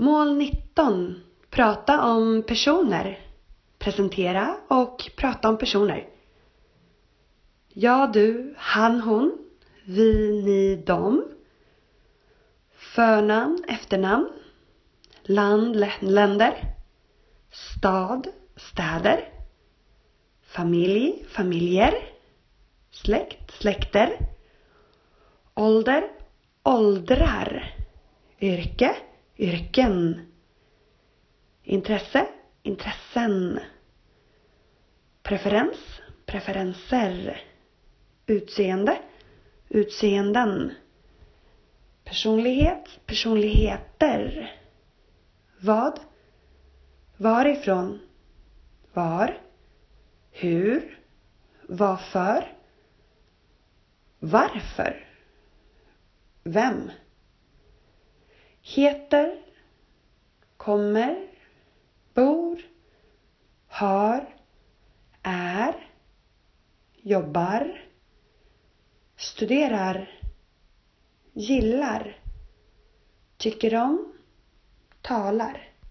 Mål 19. Prata om personer. Presentera och prata om personer. Jag, du, han, hon. Vi, ni, dem. Förnamn, efternamn. Land, länder. Stad, städer. Familj, familjer. Släkt, släkter. Ålder, åldrar. Yrke, yrken. Intresse, intressen. Preferens, preferenser. Utseende, utseenden. Personlighet, personligheter. Vad, varifrån, var, hur, varför, varför, vem, heter, kommer, bor, har, är, jobbar, studerar, gillar, tycker om, talar.